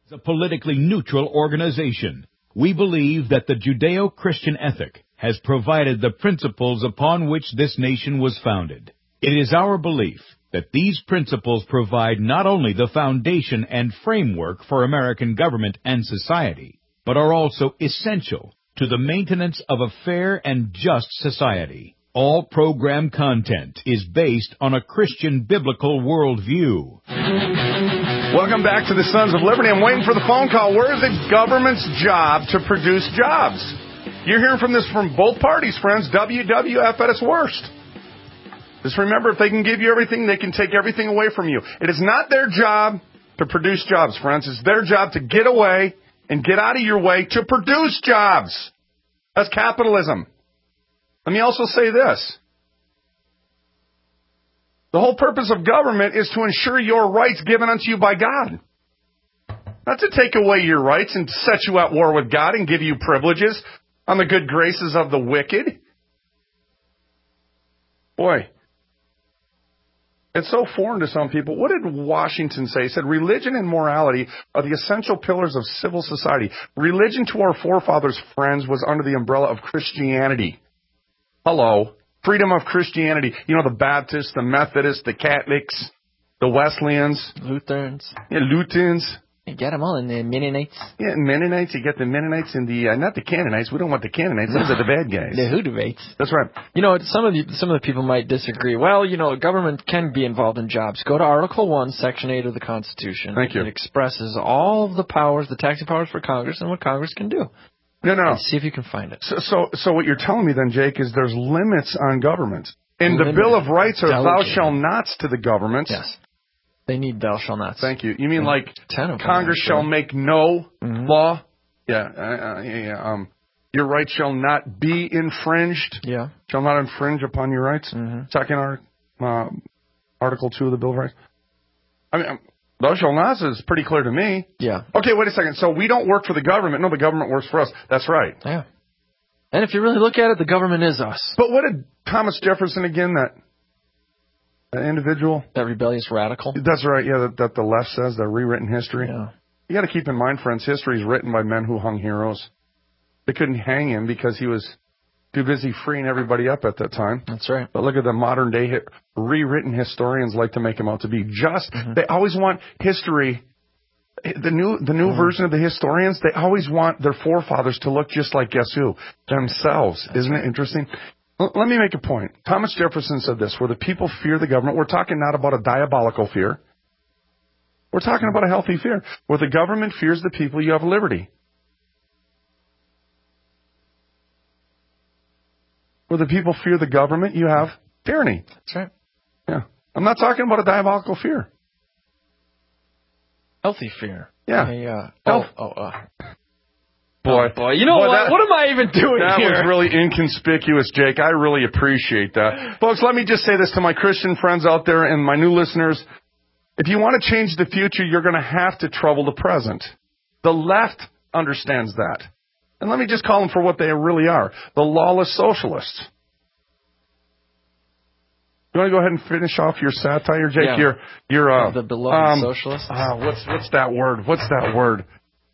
a politically neutral organization. We believe that the Judeo-Christian ethic has provided the principles upon which this nation was founded. It is our belief that these principles provide not only the foundation and framework for American government and society, but are also essential to the maintenance of a fair and just society. All program content is based on a Christian biblical worldview. Welcome back to the Sons of Liberty. I'm waiting for the phone call. Where is the government's job to produce jobs? You're hearing from this from both parties, friends. WWF at its worst. Just remember, if they can give you everything, they can take everything away from you. It is not their job to produce jobs, friends. It's their job to get away and get out of your way to produce jobs. That's capitalism. Let me also say this. The whole purpose of government is to ensure your rights given unto you by God. Not to take away your rights and set you at war with God and give you privileges on the good graces of the wicked. Boy, it's so foreign to some people. What did Washington say? He said, religion and morality are the essential pillars of civil society. Religion to our forefathers, friends, was under the umbrella of Christianity. Hello. Freedom of Christianity. You know, the Baptists, the Methodists, the Catholics, the Wesleyans. Lutherans. Yeah, Lutherans. You get them all in the Mennonites. Yeah, Mennonites. You get the Mennonites and the, not the Canaanites. We don't want the Canaanites. Those are the bad guys. The Hoodavites. That's right. You know, some of the people might disagree. Well, you know, government can be involved in jobs. Go to Article 1, Section 8 of the Constitution. Thank you. It expresses all of the powers, the taxing powers for Congress and what Congress can do. No. And see if you can find it. So what you're telling me then, Jake, is there's limits on government. And the Bill of Rights are thou shalt nots to the government. Yes. They need thou shalt nots. Thank you. You mean like 10 of them, Congress shall make no law? Yeah. Your rights shall not be infringed. Yeah. Shall not infringe upon your rights. Second Article 2 of the Bill of Rights. I mean, thou shalt nots is pretty clear to me. Yeah. Okay, wait a second. So we don't work for the government. No, the government works for us. That's right. Yeah. And if you really look at it, the government is us. But what did Thomas Jefferson again, that individual? That rebellious radical? That's right, yeah, that the left says, the rewritten history. Yeah. You got to keep in mind, friends, history is written by men who hung heroes. They couldn't hang him because he was too busy freeing everybody up at that time. That's right. But look at the modern day rewritten historians like to make him out to be just. They always want history. The new version of the historians, they always want their forefathers to look just like guess who? Themselves. Isn't it interesting? Let me make a point. Thomas Jefferson said this, where the people fear the government, we're talking not about a diabolical fear. We're talking about a healthy fear. Where the government fears the people, you have liberty. Where the people fear the government, you have tyranny. That's right. Yeah. I'm not talking about a diabolical fear. Healthy fear. Yeah. Boy. You know what? What am I even doing here? That was really inconspicuous, Jake. I really appreciate that. Folks, let me just say this to my Christian friends out there and my new listeners. If you want to change the future, you're going to have to trouble the present. The left understands that. And let me just call them for what they really are. The lawless socialists. You want to go ahead and finish off your satire, Jake? Yeah. You're the beloved socialists. What's that word? What's that word?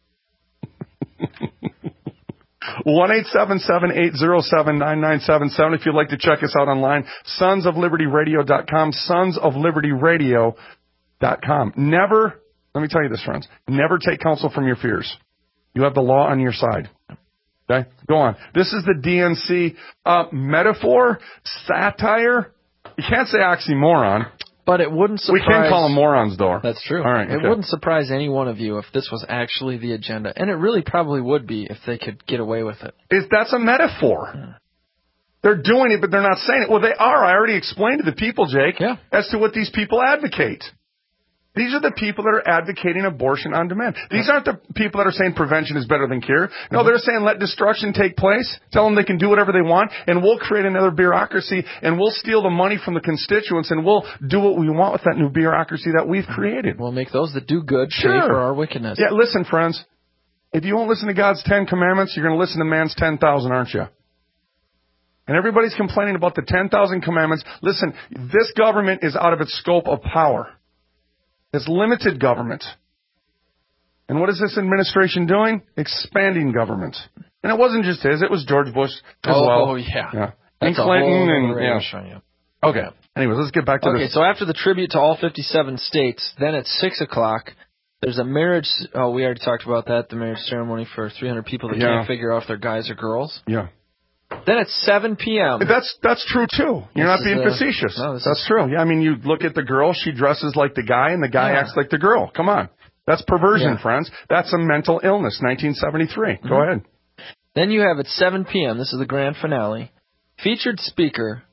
1-877-807-9977 if you'd like to check us out online. sonsoflibertyradio.com. sonsoflibertyradio.com. Never, let me tell you this, friends, never take counsel from your fears. You have the law on your side. Okay? Go on. This is the DNC metaphor, satire. You can't say oxymoron. But it wouldn't surprise... We can call them morons, though. That's true. All right, It wouldn't surprise any one of you if this was actually the agenda. And it really probably would be if they could get away with it. That's a metaphor. They're doing it, but they're not saying it. Well, they are. I already explained to the people, Jake, as to what these people advocate. These are the people that are advocating abortion on demand. These aren't the people that are saying prevention is better than cure. No, they're saying let destruction take place. Tell them they can do whatever they want, and we'll create another bureaucracy, and we'll steal the money from the constituents, and we'll do what we want with that new bureaucracy that we've created. We'll make those that do good pay for our wickedness. Yeah, listen, friends. If you won't listen to God's 10 commandments, you're going to listen to man's 10,000, aren't you? And everybody's complaining about the 10,000 commandments. Listen, this government is out of its scope of power. It's limited government. And what is this administration doing? Expanding government. And it wasn't just his; it was George Bush as well. Oh, yeah. And That's Clinton and yeah. Okay. Anyways, let's get back to this. Okay, so after the tribute to all 57 states, then at 6 o'clock, there's a marriage. Oh, we already talked about that. The marriage ceremony for 300 people that can't figure out if they're guys or girls. Yeah. Then at 7 p.m. That's true too. You're not being facetious. No, that's true. Yeah, I mean, you look at the girl; she dresses like the guy, and the guy acts like the girl. Come on, that's perversion, friends. That's a mental illness. 1973. Go ahead. Then you have at 7 p.m. This is the grand finale. Featured speaker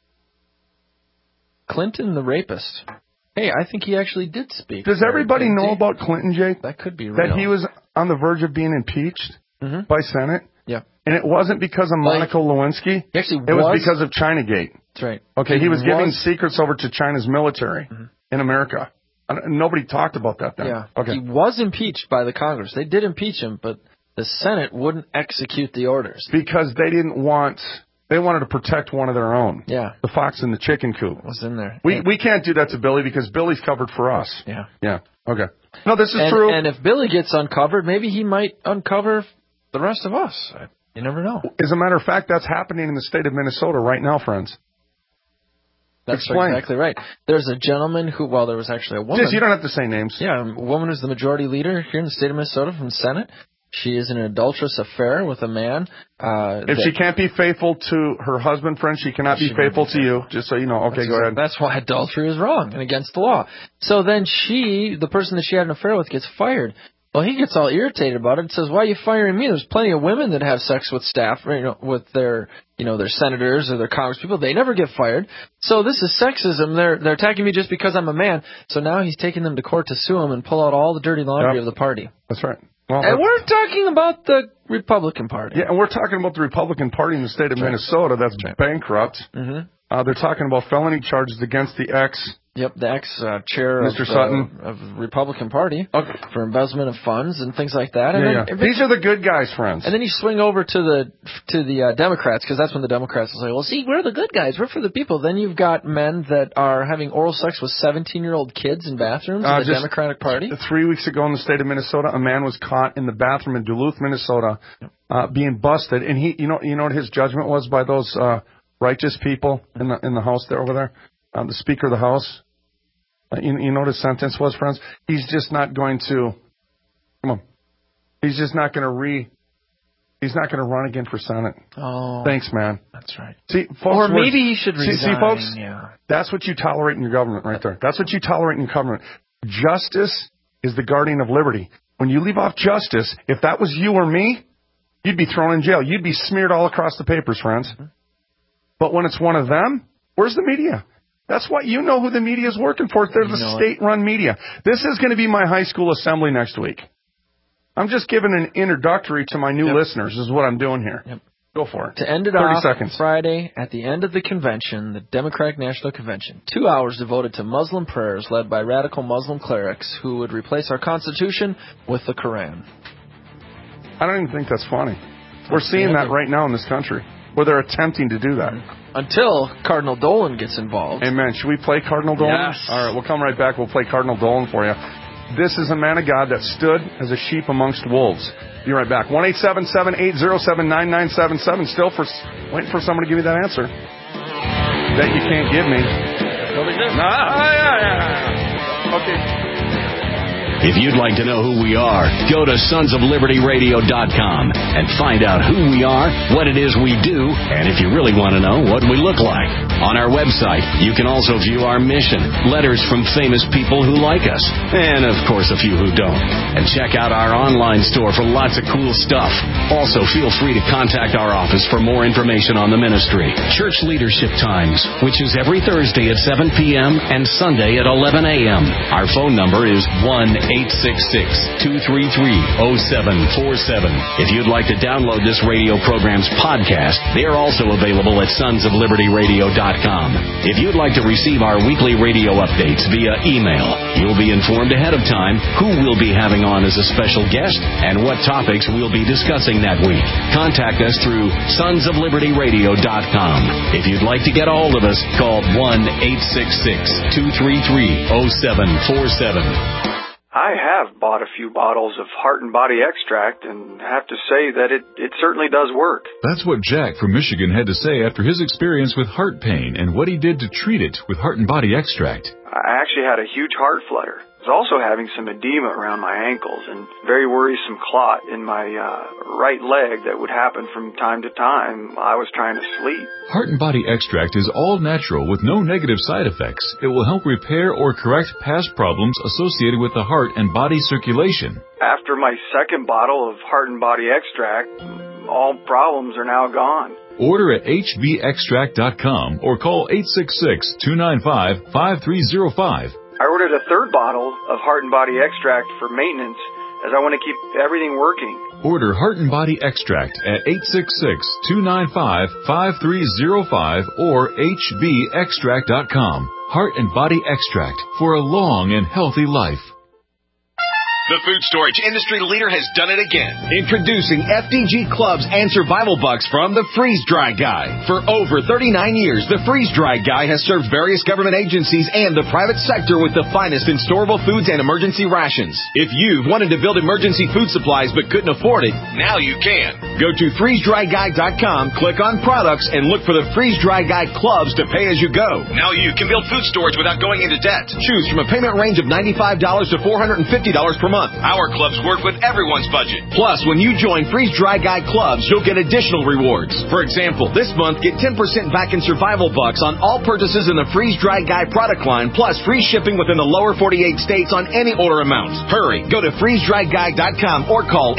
Clinton the rapist. Hey, I think he actually did speak. Does everybody know about Clinton, Jake? That could be real. That he was on the verge of being impeached by Senate? Yeah. And it wasn't because of Monica Lewinsky. It was because of Chinagate. That's right. Okay, he was giving secrets over to China's military in America. Nobody talked about that then. Yeah. Okay. He was impeached by the Congress. They did impeach him, but the Senate wouldn't execute the orders. Because they didn't want... They wanted to protect one of their own. Yeah. The fox in the chicken coop. Was in there. We can't do that to Billy because Billy's covered for us. Yeah. Yeah. Okay. No, this is true. And if Billy gets uncovered, maybe he might uncover the rest of us. You never know. As a matter of fact, that's happening in the state of Minnesota right now, friends. That's exactly right. There's a gentleman who, well, there was actually a woman. Just, you don't have to say names. Yeah, a woman who's the majority leader here in the state of Minnesota from the Senate. She is in an adulterous affair with a man. If she can't be faithful to her husband, friend, she cannot be faithful to you, just so you know. Okay, go ahead. That's why adultery is wrong and against the law. So then the person that she had an affair with, gets fired. Well, he gets all irritated about it and says, why are you firing me? There's plenty of women that have sex with staff, with their senators or their congresspeople. They never get fired. So this is sexism. They're attacking me just because I'm a man. So now he's taking them to court to sue him and pull out all the dirty laundry of the party. That's right. Well, and we're talking about the Republican Party. Yeah, and we're talking about the Republican Party in the state of Minnesota that's bankrupt. They're talking about felony charges against the ex... Yep, the ex-chair Mr. Sutton of the Republican Party for embezzlement of funds and things like that. And these are the good guys, friends. And then you swing over to the Democrats, because that's when the Democrats will say, well, see, we're the good guys. We're for the people. Then you've got men that are having oral sex with 17-year-old kids in bathrooms in the Democratic Party. 3 weeks ago in the state of Minnesota, a man was caught in the bathroom in Duluth, Minnesota, being busted. And he, you know what his judgment was by those righteous people in the House there over there? The Speaker of the House. You know what his sentence was, friends? He's just not going to. Come on. He's just not going to He's not going to run again for Senate. Oh. Thanks, man. That's right. See, folks, or maybe he should resign. See, folks? Yeah. That's what you tolerate in your government right there. That's what you tolerate in your government. Justice is the guardian of liberty. When you leave off justice, if that was you or me, you'd be thrown in jail. You'd be smeared all across the papers, friends. But when it's one of them, where's the media? That's why you know who the media is working for. They're the state-run media. This is going to be my high school assembly next week. I'm just giving an introductory to my new listeners is what I'm doing here. Yep. Go for it. To end it 30 off, seconds. Friday, at the end of the convention, the Democratic National Convention, 2 hours devoted to Muslim prayers led by radical Muslim clerics who would replace our Constitution with the Quran. I don't even think that's funny. We're seeing that right now in this country, where they're attempting to do that. Until Cardinal Dolan gets involved. Amen. Should we play Cardinal Dolan? Yes. All right, we'll come right back. We'll play Cardinal Dolan for you. This is a man of God that stood as a sheep amongst wolves. Be right back. 1-877-807-9977. Still waiting for someone to give you that answer that you can't give me. Okay. If you'd like to know who we are, go to sonsoflibertyradio.com and find out who we are, what it is we do, and if you really want to know, what we look like. On our website, you can also view our mission, letters from famous people who like us, and of course a few who don't. And check out our online store for lots of cool stuff. Also, feel free to contact our office for more information on the ministry. Church Leadership Times, which is every Thursday at 7 p.m. and Sunday at 11 a.m. Our phone number is 1-866-233-0747. If you'd like to download this radio program's podcast, they are also available at sonsoflibertyradio.com. If you'd like to receive our weekly radio updates via email, you'll be informed ahead of time who we'll be having on as a special guest and what topics we'll be discussing that week. Contact us through sonsoflibertyradio.com. If you'd like to get a hold of us, call 1-866-233-0747. I have bought a few bottles of Heart and Body Extract and have to say that it certainly does work. That's what Jack from Michigan had to say after his experience with heart pain and what he did to treat it with Heart and Body Extract. I actually had a huge heart flutter. I was also having some edema around my ankles and very worrisome clot in my right leg that would happen from time to time while I was trying to sleep. Heart and Body Extract is all natural with no negative side effects. It will help repair or correct past problems associated with the heart and body circulation. After my second bottle of Heart and Body Extract, all problems are now gone. Order at hbextract.com or call 866-295-5305. I ordered a third bottle of Heart and Body Extract for maintenance as I want to keep everything working. Order Heart and Body Extract at 866-295-5305 or hbextract.com. Heart and Body Extract for a long and healthy life. The food storage industry leader has done it again. Introducing FDG Clubs and Survival Bucks from the Freeze Dry Guy. For over 39 years, the Freeze Dry Guy has served various government agencies and the private sector with the finest in storable foods and emergency rations. If you've wanted to build emergency food supplies but couldn't afford it, now you can. Go to freezedryguy.com, click on products, and look for the Freeze Dry Guy Clubs to pay as you go. Now you can build food storage without going into debt. Choose from a payment range of $95 to $450 per month. Our clubs work with everyone's budget. Plus, when you join Freeze Dry Guy Clubs, you'll get additional rewards. For example, this month, get 10% back in Survival Bucks on all purchases in the Freeze Dry Guy product line, plus free shipping within the lower 48 states on any order amount. Hurry, go to freezedryguy.com or call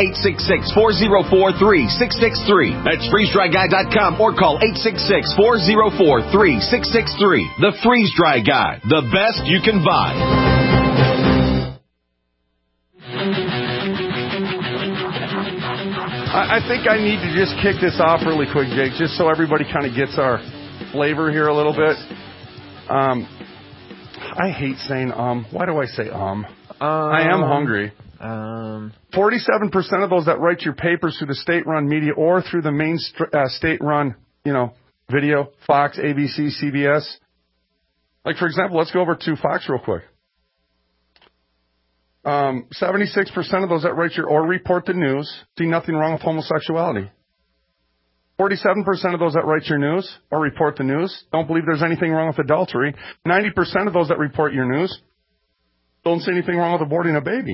866-404-3663. That's freezedryguy.com or call 866-404-3663. The Freeze Dry Guy, the best you can buy. I think I need to just kick this off really quick, Jake, just so everybody kind of gets our flavor here a little bit. I hate saying Why do I say I am hungry. 47% of those that write your papers through the state-run media or through the main state-run, video, Fox, ABC, CBS. Like, for example, let's go over to Fox real quick. 76% of those that write your or report the news see nothing wrong with homosexuality. 47% of those that write your news or report the news don't believe there's anything wrong with adultery. 90% of those that report your news don't see anything wrong with aborting a baby.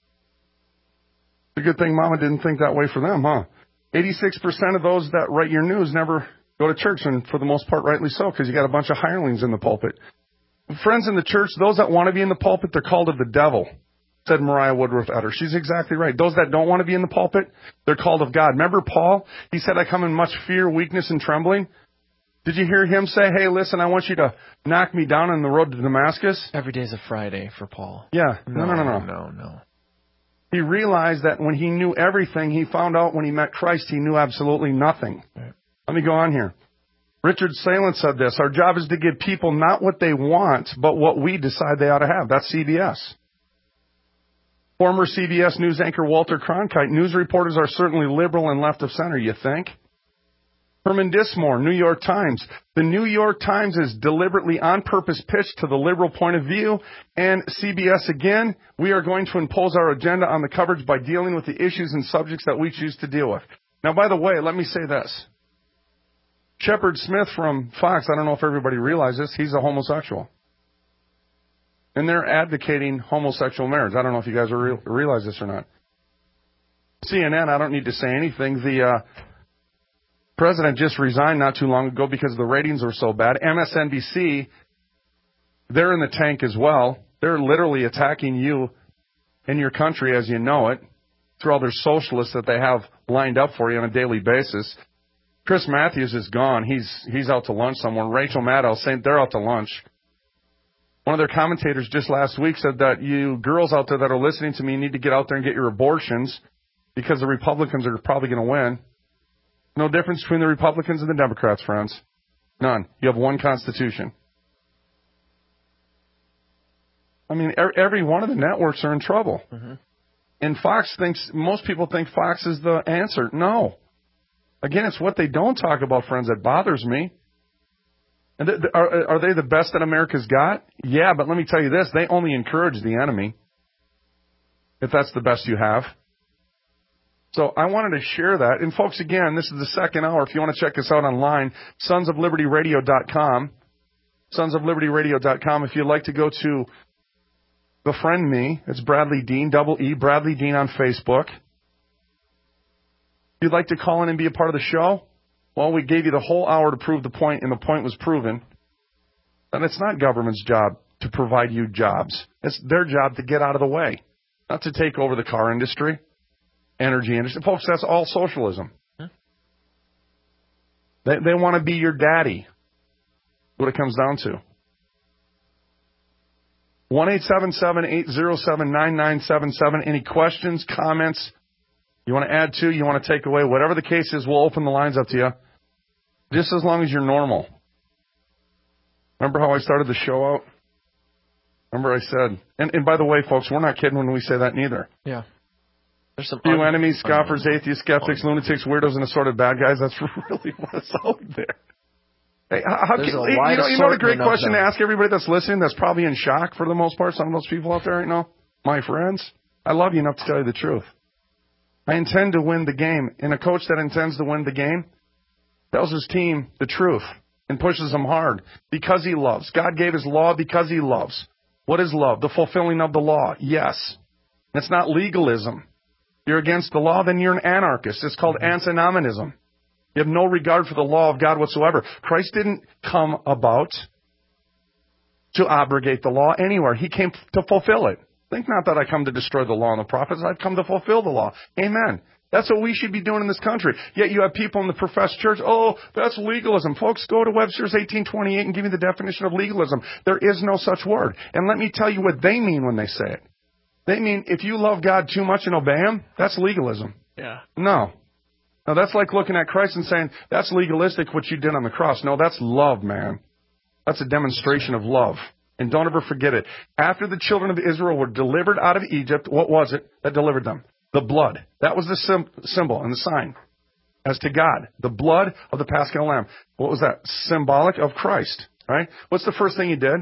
It's a good thing Mama didn't think that way for them, huh? 86% of those that write your news never go to church, and for the most part, rightly so, because you got a bunch of hirelings in the pulpit. Friends in the church, those that want to be in the pulpit, they're called of the devil, said Mariah Woodruff Etter. She's exactly right. Those that don't want to be in the pulpit, they're called of God. Remember Paul? He said, I come in much fear, weakness, and trembling. Did you hear him say, hey, listen, I want you to knock me down on the road to Damascus? Every day's a Friday for Paul. Yeah. No. He realized that when he knew everything, he found out when he met Christ, he knew absolutely nothing. Right. Let me go on here. Richard Salin said this, our job is to give people not what they want, but what we decide they ought to have. That's CBS. Former CBS News anchor Walter Cronkite, news reporters are certainly liberal and left of center, you think? Herman Dismore, New York Times. The New York Times is deliberately on purpose pitched to the liberal point of view. And CBS again, we are going to impose our agenda on the coverage by dealing with the issues and subjects that we choose to deal with. Now, by the way, let me say this. Shepard Smith from Fox, I don't know if everybody realizes, he's a homosexual. And they're advocating homosexual marriage. I don't know if you guys realize this or not. CNN, I don't need to say anything. The president just resigned not too long ago because the ratings were so bad. MSNBC, they're in the tank as well. They're literally attacking you and your country as you know it through all their socialists that they have lined up for you on a daily basis. Chris Matthews is gone. He's out to lunch somewhere. Rachel Maddow, they're out to lunch. One of their commentators just last week said that you girls out there that are listening to me need to get out there and get your abortions because the Republicans are probably going to win. No difference between the Republicans and the Democrats, friends. None. You have one Constitution. I mean, every one of the networks are in trouble. Mm-hmm. And most people think Fox is the answer. No. Again, it's what they don't talk about, friends, that bothers me. And are they the best that America's got? Yeah, but let me tell you this. They only encourage the enemy. if that's the best you have. So I wanted to share that. And folks, again, this is the second hour. If you want to check us out online, sonsoflibertyradio.com. Sonsoflibertyradio.com. If you'd like to go to befriend me, it's Bradley Dean, double E, Bradley Dean on Facebook. If you'd like to call in and be a part of the show, well, we gave you the whole hour to prove the point, and the point was proven. And it's not government's job to provide you jobs. It's their job to get out of the way, not to take over the car industry, energy industry. Folks, that's all socialism. They want to be your daddy, what it comes down to. 1-877-807-9977. Any questions, comments you want to add to, you want to take away, whatever the case is, we'll open the lines up to you. Just as long as you're normal. Remember how I started the show out? Remember I said, and by the way, folks, we're not kidding when we say that neither. Yeah. There's some few enemies, scoffers, atheists, skeptics, lunatics, weirdos, and assorted bad guys. That's really what's out there. Hey, you know the great question to ask everybody that's listening that's probably in shock for the most part, some of those people out there right now? My friends, I love you enough to tell you the truth. I intend to win the game, and a coach that intends to win the game tells his team the truth and pushes them hard because he loves. God gave his law because he loves. What is love? The fulfilling of the law. Yes. It's not legalism. You're against the law, then you're an anarchist. It's called antinomianism. You have no regard for the law of God whatsoever. Christ didn't come about to abrogate the law anywhere. He came to fulfill it. Think not that I come to destroy the law and the prophets. I've come to fulfill the law. Amen. That's what we should be doing in this country. Yet you have people in the professed church, oh, that's legalism. Folks, go to Webster's 1828 and give me the definition of legalism. There is no such word. And let me tell you what they mean when they say it. They mean if you love God too much and obey him, that's legalism. Yeah. No, that's like looking at Christ and saying, that's legalistic what you did on the cross. No, that's love, man. That's a demonstration of love. And don't ever forget it. After the children of Israel were delivered out of Egypt, what was it that delivered them? The blood. That was the symbol and the sign. As to God, the blood of the Paschal Lamb. What was that? Symbolic of Christ, right? What's the first thing he did?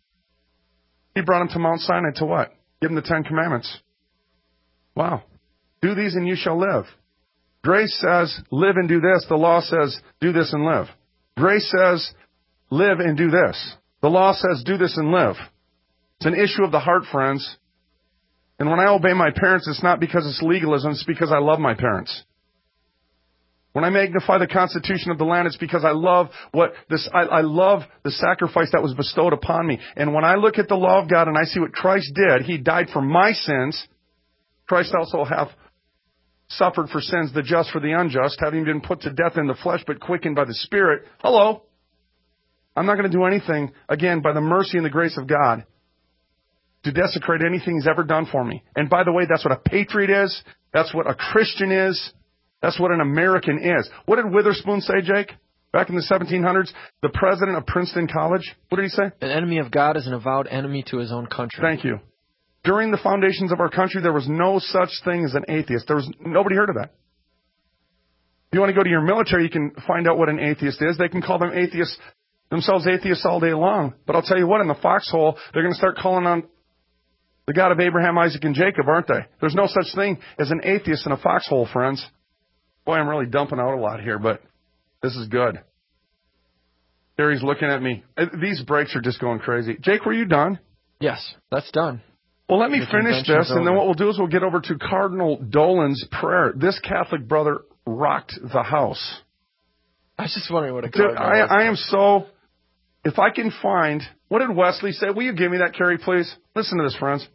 He brought him to Mount Sinai to what? Give him the 10 Commandments. Wow. Do these and you shall live. Grace says, live and do this. The law says, do this and live. Grace says, live and do this. The law says, do this and live. It's an issue of the heart, friends. And when I obey my parents, it's not because it's legalism. It's because I love my parents. When I magnify the constitution of the land, it's because I love I love the sacrifice that was bestowed upon me. And when I look at the law of God and I see what Christ did, he died for my sins. Christ also hath suffered for sins, the just for the unjust, having been put to death in the flesh, but quickened by the Spirit. Hello. I'm not going to do anything, again, by the mercy and the grace of God, to desecrate anything he's ever done for me. And by the way, that's what a patriot is. That's what a Christian is. That's what an American is. What did Witherspoon say, Jake? Back in the 1700s, the president of Princeton College, what did he say? An enemy of God is an avowed enemy to his own country. Thank you. During the foundations of our country, there was no such thing as an atheist. Nobody heard of that. If you want to go to your military, you can find out what an atheist is. They can call themselves atheists all day long. But I'll tell you what, in the foxhole, they're going to start calling on the God of Abraham, Isaac, and Jacob, aren't they? There's no such thing as an atheist in a foxhole, friends. Boy, I'm really dumping out a lot here, but this is good. Terry's looking at me. These breaks are just going crazy. Jake, were you done? Yes, that's done. Well, let me finish this, and then what we'll do is we'll get over to Cardinal Dolan's prayer. This Catholic brother rocked the house. I was just wondering what a cardinal was. I am so... If I can find... What did Wesley say? Will you give me that, Carrie, please? Listen to this, friends.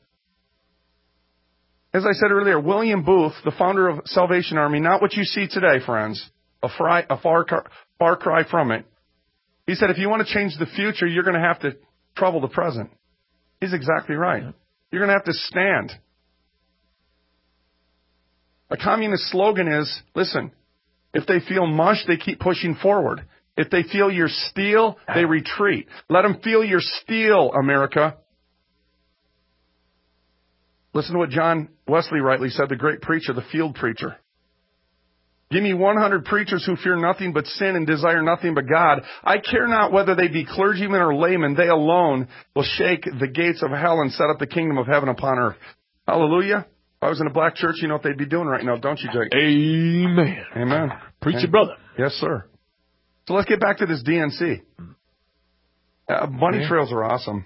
As I said earlier, William Booth, the founder of Salvation Army, not what you see today, friends, a far cry from it. He said, if you want to change the future, you're going to have to trouble the present. He's exactly right. You're going to have to stand. A communist slogan is, listen, if they feel mush, they keep pushing forward. If they feel your steel, they retreat. Let them feel your steel, America. Listen to what John Wesley rightly said, the great preacher, the field preacher. Give me 100 preachers who fear nothing but sin and desire nothing but God. I care not whether they be clergymen or laymen. They alone will shake the gates of hell and set up the kingdom of heaven upon earth. Hallelujah. If I was in a black church, you know what they'd be doing right now, don't you, Jake? Amen. Amen. Preach it, brother. Yes, sir. So let's get back to this DNC. Bunny trails are awesome.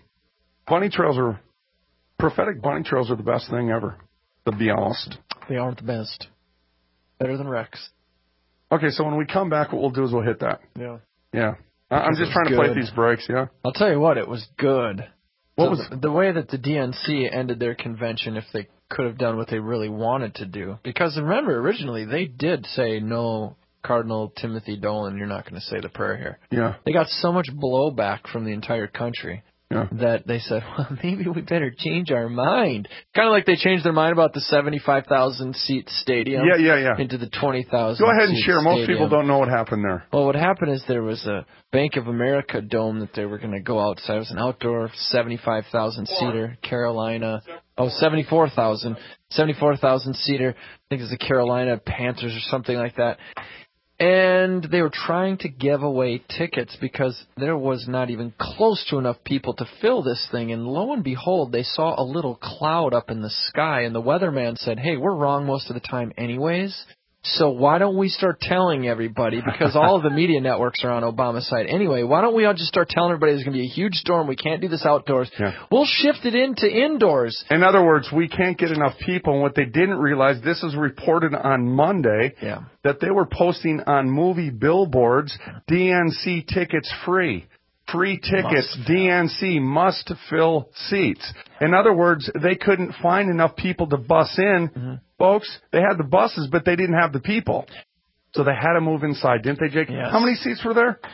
Prophetic bunny trails are the best thing ever, to be honest. They aren't the best. Better than Rex. Okay, so when we come back, what we'll do is we'll hit that. Yeah. Yeah. I'm just trying to play these breaks, yeah? I'll tell you what, it was good. What was the way that the DNC ended their convention, if they could have done what they really wanted to do. Because remember, originally, they did say, no, Cardinal Timothy Dolan, you're not going to say the prayer here. Yeah. They got so much blowback from the entire country. Yeah. That they said, well, maybe we better change our mind. Kind of like they changed their mind about the 75,000-seat stadium into the 20,000. Go ahead and share. Stadium. Most people don't know what happened there. Well, what happened is there was a Bank of America dome that they were going to go outside. It was an outdoor 75,000-seater, Carolina. Oh, 74,000 seater. I think it's the Carolina Panthers or something like that. And they were trying to give away tickets because there was not even close to enough people to fill this thing. And lo and behold, they saw a little cloud up in the sky. And the weatherman said, hey, we're wrong most of the time anyways. So why don't we start telling everybody, because all of the media networks are on Obama's side anyway, why don't we all just start telling everybody there's going to be a huge storm, we can't do this outdoors. Yeah. We'll shift it into indoors. In other words, we can't get enough people. And what they didn't realize, this was reported on Monday, that they were posting on movie billboards, DNC tickets free. Free tickets, DNC must fill seats. In other words, they couldn't find enough people to bus in. Mm-hmm. Folks, they had the buses, but they didn't have the people. So they had to move inside, didn't they, Jake? Yes. How many seats were there?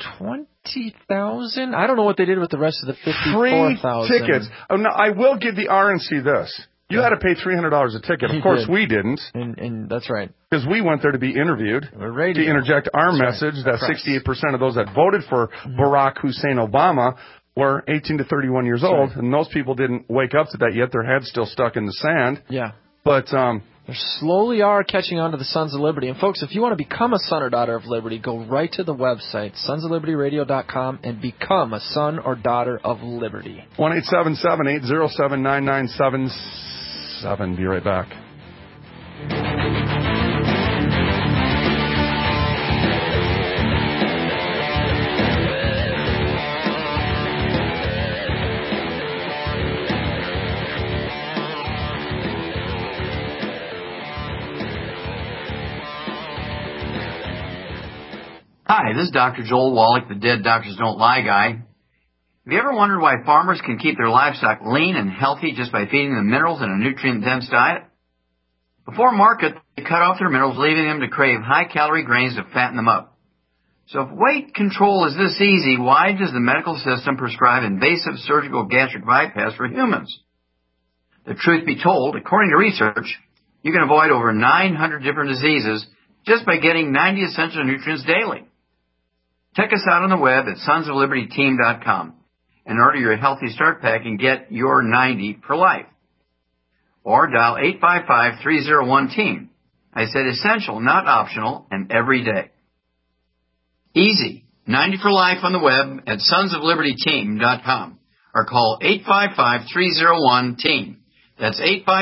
20,000? I don't know what they did with the rest of the 54,000. Free tickets. Oh, now, I will give the RNC this. You had to pay $300 a ticket. Of course, we didn't. And that's right. Because we went there to be interviewed, We're ready to interject our message that 68% of those that voted for Barack Hussein Obama were 18 to 31 years old, and those people didn't wake up to that yet. Their heads still stuck in the sand. Yeah. But they slowly are catching on to the Sons of Liberty. And, folks, if you want to become a son or daughter of liberty, go right to the website, sonsoflibertyradio.com, and become a son or daughter of liberty. 1-877-807-9977. Be right back. Hi, this is Dr. Joel Wallach, the Dead Doctors Don't Lie guy. Have you ever wondered why farmers can keep their livestock lean and healthy just by feeding them minerals in a nutrient-dense diet? Before market, they cut off their minerals, leaving them to crave high-calorie grains to fatten them up. So if weight control is this easy, why does the medical system prescribe invasive surgical gastric bypass for humans? The truth be told, according to research, you can avoid over 900 different diseases just by getting 90 essential nutrients daily. Check us out on the web at sonsoflibertyteam.com and order your Healthy Start Pack and get your 90 for life. Or dial 855-301-TEAM. I said essential, not optional, and every day. Easy. 90 for life on the web at sonsoflibertyteam.com or call 855-301-TEAM. That's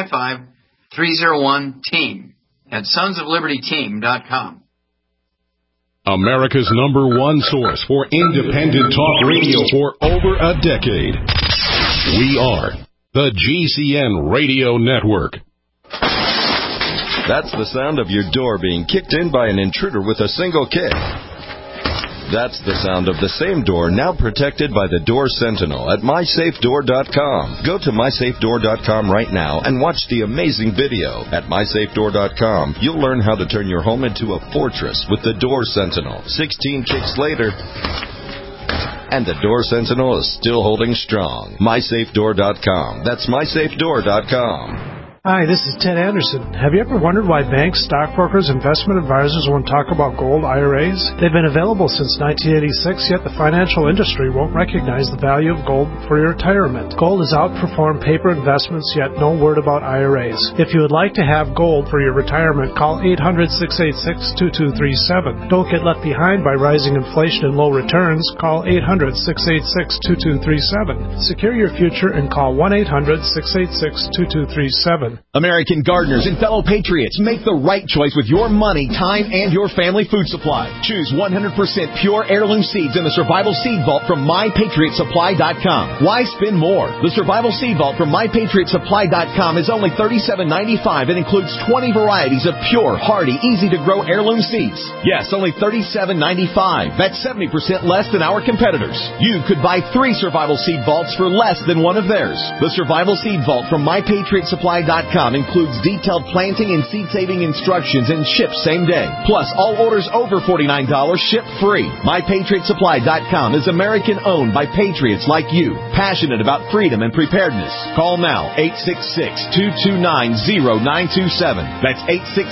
855-301-TEAM at sonsoflibertyteam.com. America's #1 source for independent talk radio for over a decade. We are the GCN Radio Network. That's the sound of your door being kicked in by an intruder with a single kick. That's the sound of the same door now protected by the Door Sentinel at MySafeDoor.com. Go to MySafeDoor.com right now and watch the amazing video. At MySafeDoor.com, you'll learn how to turn your home into a fortress with the Door Sentinel. 16 kicks later, and the Door Sentinel is still holding strong. MySafeDoor.com. That's MySafeDoor.com. Hi, this is Ted Anderson. Have you ever wondered why banks, stockbrokers, investment advisors won't talk about gold IRAs? They've been available since 1986, yet the financial industry won't recognize the value of gold for your retirement. Gold has outperformed paper investments, yet no word about IRAs. If you would like to have gold for your retirement, call 800-686-2237. Don't get left behind by rising inflation and low returns. Call 800-686-2237. Secure your future and call 1-800-686-2237. Michigan. American gardeners and fellow patriots, make the right choice with your money, time, and your family food supply. Choose 100% pure heirloom seeds in the Survival Seed Vault from MyPatriotSupply.com. Why spend more? The Survival Seed Vault from MyPatriotSupply.com is only $37.95 and includes 20 varieties of pure, hardy, easy-to-grow heirloom seeds. Yes, only $37.95. That's 70% less than our competitors. You could buy 3 Survival Seed Vaults for less than one of theirs. The Survival Seed Vault from MyPatriotSupply.com includes detailed planting and seed-saving instructions and ships same day. Plus, all orders over $49 ship free. MyPatriotSupply.com is American-owned by patriots like you, passionate about freedom and preparedness. Call now, 866-229-0927. That's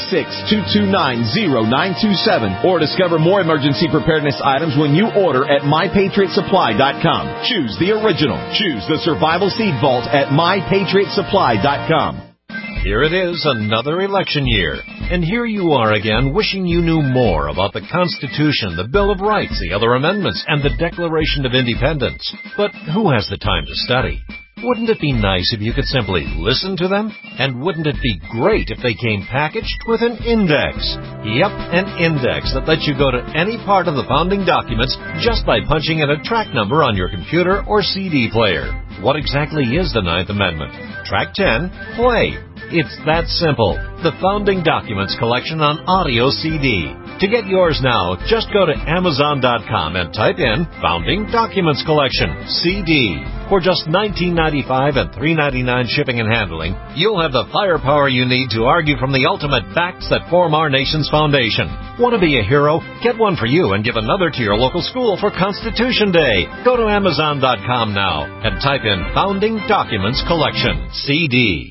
866-229-0927. Or discover more emergency preparedness items when you order at MyPatriotSupply.com. Choose the original. Choose the Survival Seed Vault at MyPatriotSupply.com. Here it is, another election year. And here you are again, wishing you knew more about the Constitution, the Bill of Rights, the other amendments, and the Declaration of Independence. But who has the time to study? Wouldn't it be nice if you could simply listen to them? And wouldn't it be great if they came packaged with an index? Yep, an index that lets you go to any part of the founding documents just by punching in a track number on your computer or CD player. What exactly is the Ninth Amendment? Track 10, play. It's that simple. The Founding Documents Collection on audio CD. To get yours now, just go to Amazon.com and type in Founding Documents Collection, CD. For just $19.95 and $3.99 shipping and handling, you'll have the firepower you need to argue from the ultimate facts that form our nation's foundation. Want to be a hero? Get one for you and give another to your local school for Constitution Day. Go to Amazon.com now and type in Founding Documents Collection, CD.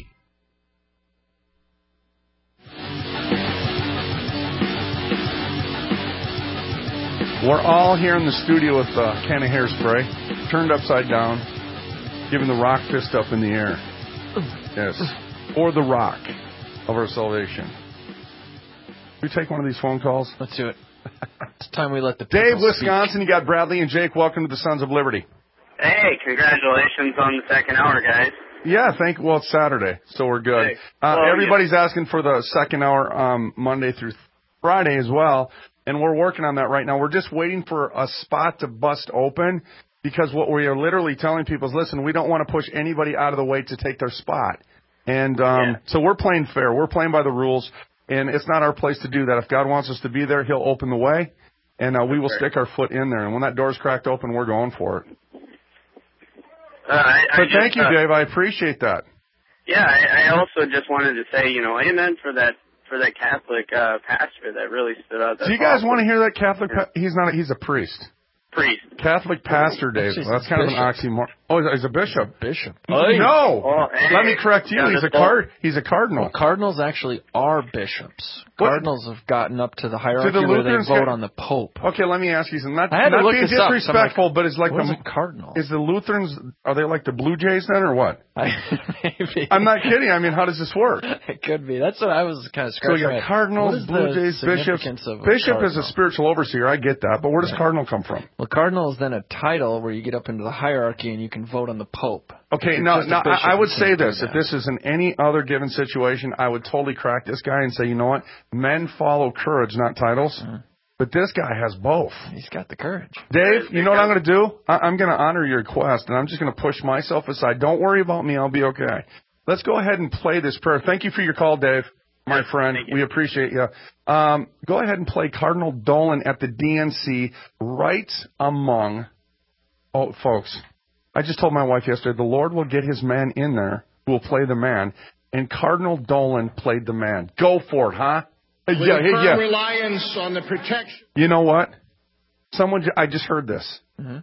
We're all here in the studio with a can of hairspray, turned upside down, giving the rock fist up in the air. Yes. Or the rock of our salvation. We take one of these phone calls? Let's do it. It's time we let the people Dave, Wisconsin, speak. You got Bradley and Jake. Welcome to the Sons of Liberty. Hey, congratulations on the second hour, guys. Yeah, well, it's Saturday, so we're good. Everybody's asking for the second hour Monday through Friday as well. And we're working on that right now. We're just waiting for a spot to bust open because what we are literally telling people is, listen, we don't want to push anybody out of the way to take their spot. And so we're playing fair. We're playing by the rules, and it's not our place to do that. If God wants us to be there, he'll open the way, and we will stick our foot in there. And when that door's cracked open, we're going for it. Thank you, Dave. I appreciate that. Yeah, I also just wanted to say, amen for that Catholic pastor that really stood out. Do you guys want to hear that Catholic? He's a priest. Catholic pastor, Dave. That's kind of an oxymoron. Oh, he's a bishop. Bishop. No. Let me correct you. He's a cardinal. Well, cardinals actually are bishops. Cardinals have gotten up to the hierarchy where they vote on the Pope. Okay, let me ask you something. Not being disrespectful, but it's like what is a cardinal? Is the Lutherans, are they like the Blue Jays then, or what? Maybe. I'm not kidding. I mean, how does this work? It could be. That's what I was kind of scratching. So you got cardinals, Blue Jays, bishops. Bishop is a spiritual overseer. I get that, but where does cardinal come from? Well, cardinal is then a title where you get up into the hierarchy and you can vote on the Pope. Okay, now I would say this. If this is in any other given situation, I would totally crack this guy and say, you know what? Men follow courage, not titles. Mm-hmm. But this guy has both. He's got the courage. Dave, you know what I'm going to do? I'm going to honor your request, and I'm just going to push myself aside. Don't worry about me. I'll be okay. Let's go ahead and play this prayer. Thank you for your call, Dave, my friend. We appreciate you. Go ahead and play Cardinal Dolan at the DNC right among... Oh, folks, I just told my wife yesterday, the Lord will get his man in there who will play the man, and Cardinal Dolan played the man. Go for it, huh? With firm reliance on the protection. You know what? I just heard this. Mm-hmm.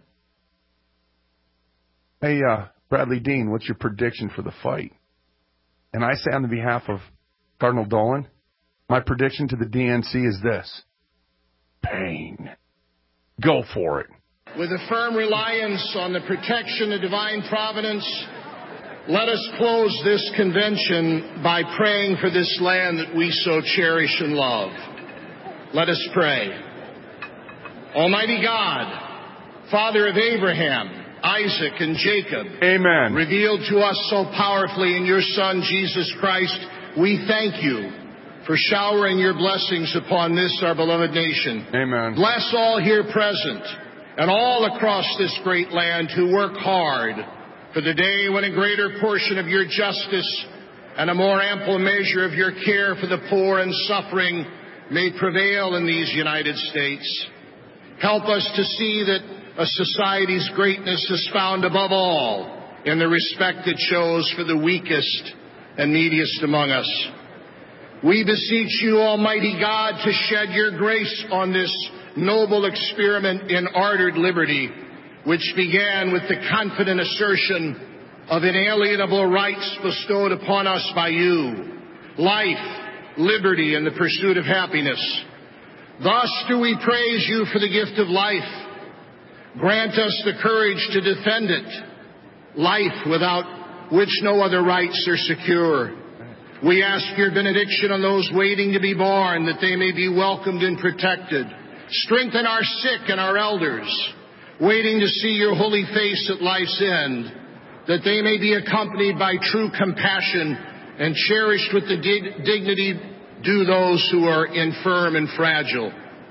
Hey, Bradley Dean, what's your prediction for the fight? And I say on the behalf of Cardinal Dolan, my prediction to the DNC is this. Pain. Go for it. With a firm reliance on the protection of divine providence, let us close this convention by praying for this land that we so cherish and love. Let us pray. Almighty God, Father of Abraham, Isaac, and Jacob. Amen. Revealed to us so powerfully in your Son, Jesus Christ, we thank you for showering your blessings upon this, our beloved nation. Amen. Bless all here present and all across this great land who work hard for the day when a greater portion of your justice and a more ample measure of your care for the poor and suffering may prevail in these United States. Help us to see that a society's greatness is found above all in the respect it shows for the weakest and neediest among us. We beseech you, Almighty God, to shed your grace on this noble experiment in ordered liberty, which began with the confident assertion of inalienable rights bestowed upon us by you, life, liberty, and the pursuit of happiness. Thus do we praise you for the gift of life. Grant us the courage to defend it, life without which no other rights are secure. We ask your benediction on those waiting to be born, that they may be welcomed and protected. Strengthen our sick and our elders, waiting to see your holy face at life's end, that they may be accompanied by true compassion and cherished with the dignity due those who are infirm and fragile.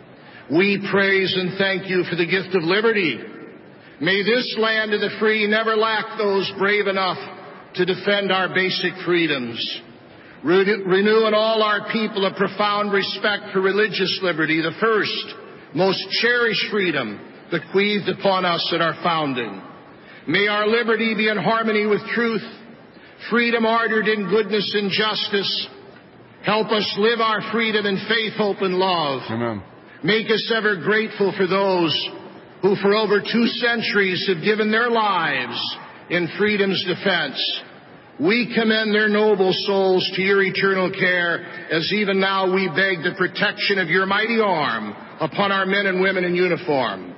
We praise and thank you for the gift of liberty. May this land of the free never lack those brave enough to defend our basic freedoms. Renew in all our people a profound respect for religious liberty, the first, most cherished freedom bequeathed upon us at our founding. May our liberty be in harmony with truth, freedom ordered in goodness and justice. Help us live our freedom in faith, hope, and love. Amen. Make us ever grateful for those who for over 2 centuries have given their lives in freedom's defense. We commend their noble souls to your eternal care, as even now we beg the protection of your mighty arm upon our men and women in uniform.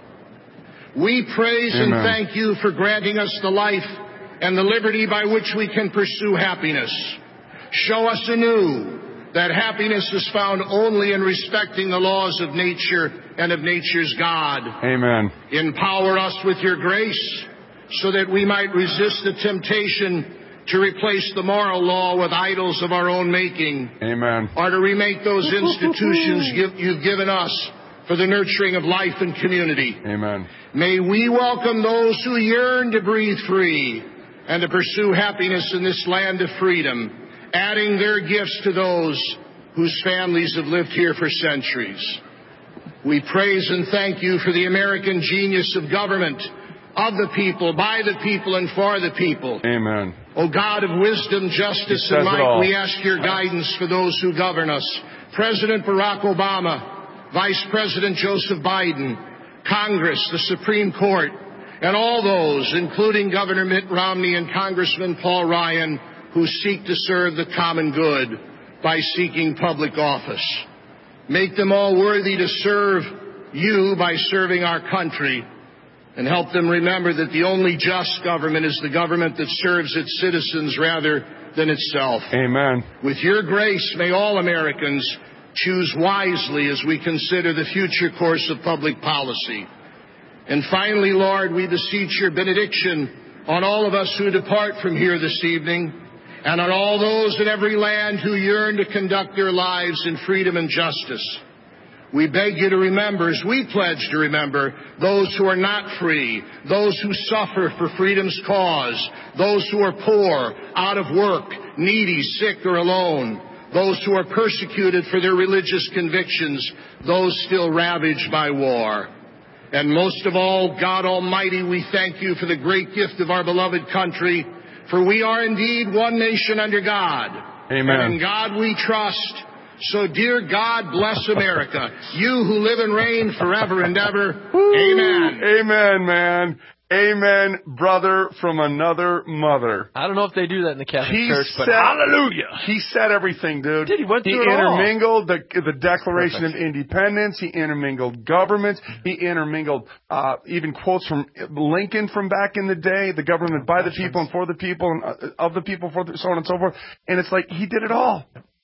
We praise and thank you for granting us the life and the liberty by which we can pursue happiness. Show us anew that happiness is found only in respecting the laws of nature and of nature's God. Amen. Empower us with your grace so that we might resist the temptation to replace the moral law with idols of our own making. Amen. Or to remake those institutions you've given us for the nurturing of life and community. Amen. May we welcome those who yearn to breathe free and to pursue happiness in this land of freedom, adding their gifts to those whose families have lived here for centuries. We praise and thank you for the American genius of government, of the people, by the people, and for the people. Amen. O God of wisdom, justice, and might, we ask your guidance for those who govern us. President Barack Obama, Vice President Joseph Biden, Congress, the Supreme Court, and all those, including Governor Mitt Romney and Congressman Paul Ryan, who seek to serve the common good by seeking public office. Make them all worthy to serve you by serving our country, and help them remember that the only just government is the government that serves its citizens rather than itself. Amen. With your grace, may all Americans choose wisely as we consider the future course of public policy. And finally, Lord, we beseech your benediction on all of us who depart from here this evening, and on all those in every land who yearn to conduct their lives in freedom and justice. We beg you to remember, as we pledge to remember, those who are not free, those who suffer for freedom's cause, those who are poor, out of work, needy, sick, or alone, those who are persecuted for their religious convictions, those still ravaged by war. And most of all, God Almighty, we thank you for the great gift of our beloved country, for we are indeed one nation under God. Amen. And in God we trust. So, dear God, bless America, you who live and reign forever and ever. Amen. Amen, man. Amen, brother from another mother. I don't know if they do that in the Catholic Church, but hallelujah. He said everything, dude. He went through He it all. intermingled the Declaration of Independence. He intermingled governments. He intermingled even quotes from Lincoln from back in the day, the government by the people and for the people and of the people, for the, so on and so forth. And it's like he did it all.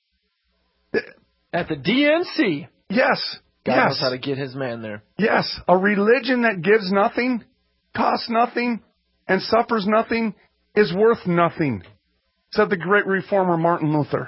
At the DNC. Yes. God knows how to get his man there. Yes. A religion that gives nothing, costs nothing, and suffers nothing is worth nothing, said the great reformer Martin Luther.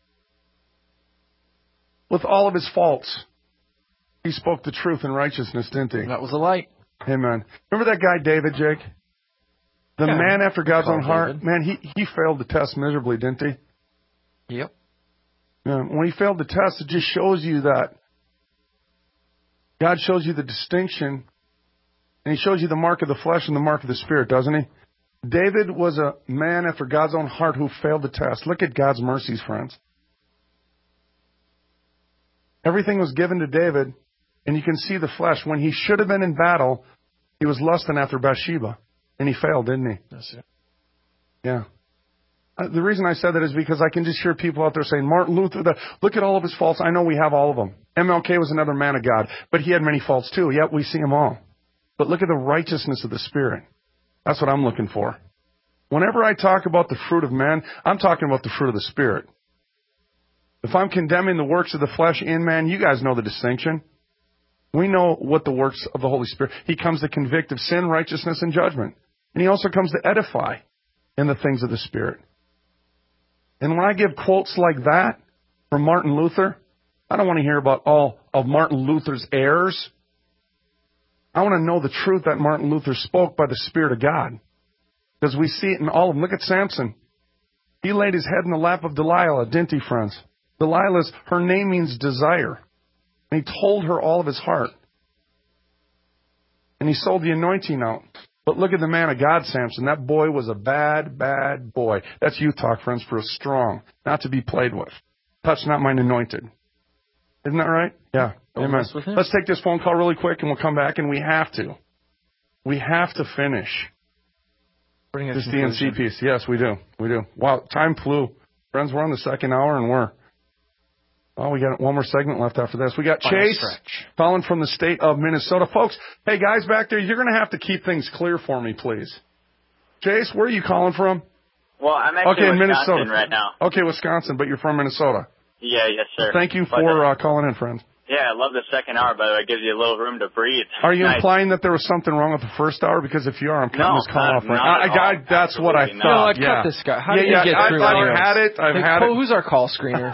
With all of his faults, he spoke the truth in righteousness, didn't he? That was the light. Amen. Remember that guy David, Jake? The man after God's own heart? David. Man, he failed the test miserably, didn't he? Yep. Yeah, when he failed the test, it just shows you that God shows you the distinction, and he shows you the mark of the flesh and the mark of the Spirit, doesn't he? David was a man after God's own heart who failed the test. Look at God's mercies, friends. Everything was given to David, and you can see the flesh. When he should have been in battle, he was lusting after Bathsheba, and he failed, didn't he? That's it. Yeah. The reason I said that is because I can just hear people out there saying, Martin Luther, look at all of his faults. I know we have all of them. MLK was another man of God, but he had many faults too. Yet we see them all. But look at the righteousness of the Spirit. That's what I'm looking for. Whenever I talk about the fruit of man, I'm talking about the fruit of the Spirit. If I'm condemning the works of the flesh in man, you guys know the distinction. We know what the works of the Holy Spirit. He comes to convict of sin, righteousness, and judgment. And he also comes to edify in the things of the Spirit. And when I give quotes like that from Martin Luther, I don't want to hear about all of Martin Luther's errors. I want to know the truth that Martin Luther spoke by the Spirit of God. Because we see it in all of them. Look at Samson. He laid his head in the lap of Delilah, didn't he, friends? Her name means desire. And he told her all of his heart. And he sold the anointing out. But look at the man of God, Samson. That boy was a bad, bad boy. That's youth talk, friends, for a strong, not to be played with. Touch not mine anointed. Isn't that right? Yeah. Amen. Let's take this phone call really quick and we'll come back, and we have to finish this DNC piece. Yes, we do. Wow, time flew. Friends, we're on the second hour, and we got one more segment left after this. We got Chase calling from the state of Minnesota. Folks, hey, guys back there, you're going to have to keep things clear for me, please. Chase, where are you calling from? Well, I'm actually in Wisconsin right now. Okay, Wisconsin, but you're from Minnesota. Yeah, yes, sir. Thank you for calling in, friends. Yeah, I love the second hour, by the way. It gives you a little room to breathe. Are you implying that there was something wrong with the first hour? Because if you are, I'm cutting this call off. Right. That's what I thought. Cut this guy. How did you get through? I've had it. Who's our call screener?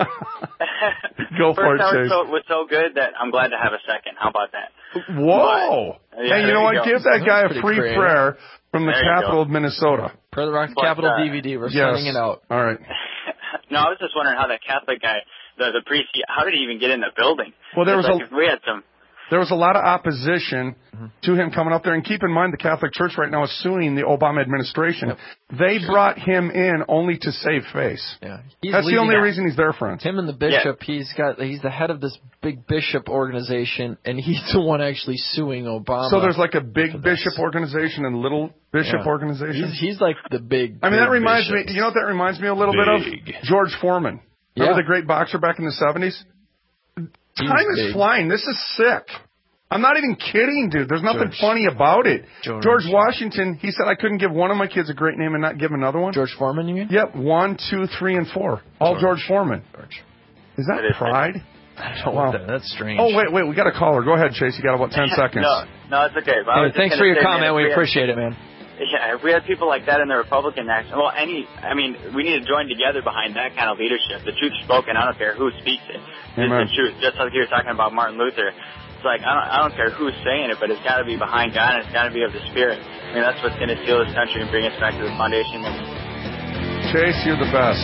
Go for it, Chase. First hour was so good that I'm glad to have a second. How about that? Whoa! Hey, you know what? Give that guy a free prayer from the capital of Minnesota. Prayer the Rock Capital DVD. We're sending it out. All right. No, I was just wondering how that Catholic guy, the priest, how did he even get in the building? Well, there was a lot of opposition Mm-hmm. to him coming up there. And keep in mind, the Catholic Church right now is suing the Obama administration. Yep. They brought him in only to save face. Yeah. That's the only reason he's there, friends. Him and the bishop, he's the head of this big bishop organization, and he's the one actually suing Obama. So there's like a big bishop organization and little bishop organization? He's like the big I mean, that reminds me, you know what that reminds me a little bit of? George Foreman. Remember the great boxer back in the 70s? Time is flying. This is sick. I'm not even kidding, dude. There's nothing funny about it. George Washington, he said I couldn't give one of my kids a great name and not give another one. George Foreman, you mean? Yep, 1, 2, 3, and 4. All George Foreman. Is that pride? I don't know. That's strange. Oh, wait, we got a caller. Go ahead, Chase. You got about 10 seconds. No, it's okay. Hey, thanks for your comment. We appreciate it, man. Yeah, if we had people like that in the Republican action, we need to join together behind that kind of leadership. The truth spoken, I don't care who speaks it. It's the truth. Just like you were talking about Martin Luther. It's like, I don't care who's saying it, but it's got to be behind God and it's got to be of the Spirit. I mean, that's what's going to seal this country and bring us back to the foundation. Chase, you're the best.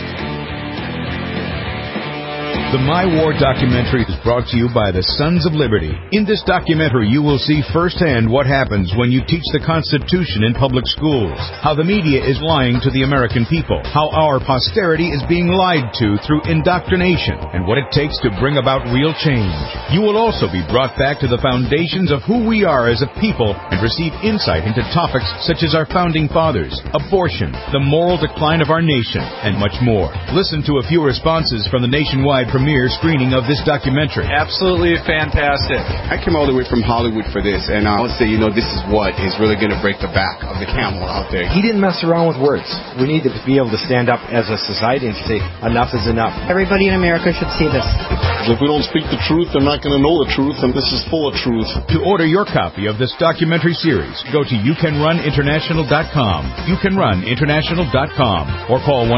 The My War documentary is brought to you by the Sons of Liberty. In this documentary, you will see firsthand what happens when you teach the Constitution in public schools, how the media is lying to the American people, how our posterity is being lied to through indoctrination, and what it takes to bring about real change. You will also be brought back to the foundations of who we are as a people and receive insight into topics such as our founding fathers, abortion, the moral decline of our nation, and much more. Listen to a few responses from the nationwide premiere screening of this documentary. Absolutely fantastic. I came all the way from Hollywood for this, and I would say, this is what is really going to break the back of the camel out there. He didn't mess around with words. We need to be able to stand up as a society and say, enough is enough. Everybody in America should see this. If we don't speak the truth, they're not going to know the truth, and this is full of truth. To order your copy of this documentary series, go to youcanruninternational.com, youcanruninternational.com, or call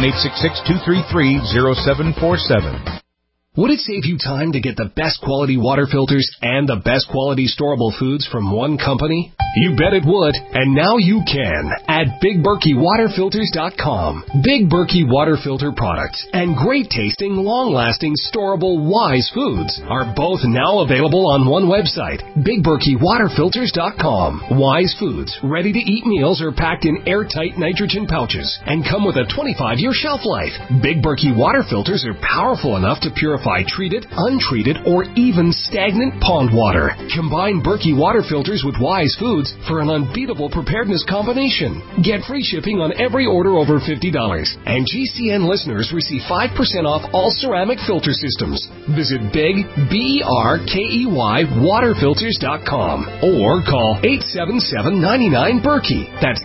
1-866-233-0747. Would it save you time to get the best quality water filters and the best quality storable foods from one company? You bet it would, and now you can at BigBerkeyWaterFilters.com. Big Berkey Water Filter products and great tasting, long-lasting, storable Wise foods are both now available on one website, BigBerkeyWaterFilters.com. Wise foods, ready-to-eat meals are packed in airtight nitrogen pouches and come with a 25-year shelf life. Big Berkey Water Filters are powerful enough to purify treated, untreated, or even stagnant pond water. Combine Berkey Water Filters with Wise foods for an unbeatable preparedness combination. Get free shipping on every order over $50. And GCN listeners receive 5% off all ceramic filter systems. Visit Big, BERKEY, waterfilters.com or call 877-99-BERKEY. That's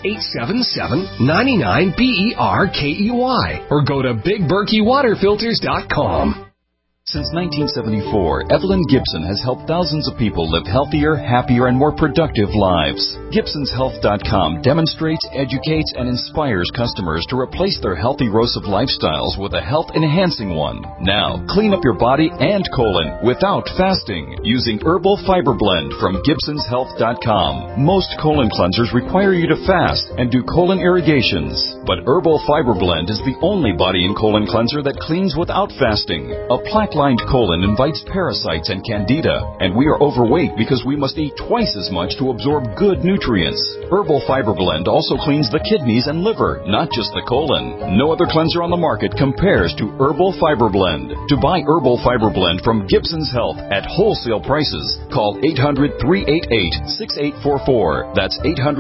877-99-BERKEY. Or go to BigBerkeyWaterFilters.com. Since 1974, Evelyn Gibson has helped thousands of people live healthier, happier, and more productive lives. GibsonsHealth.com demonstrates, educates, and inspires customers to replace their healthy, erosive lifestyles with a health-enhancing one. Now, clean up your body and colon without fasting using Herbal Fiber Blend from GibsonsHealth.com. Most colon cleansers require you to fast and do colon irrigations, but Herbal Fiber Blend is the only body and colon cleanser that cleans without fasting. A plaque-lined colon invites parasites and candida, and we are overweight because we must eat twice as much to absorb good nutrients. Herbal Fiber Blend also cleans the kidneys and liver, not just the colon. No other cleanser on the market compares to Herbal Fiber Blend. To buy Herbal Fiber Blend from Gibson's Health at wholesale prices, call 800-388-6844. That's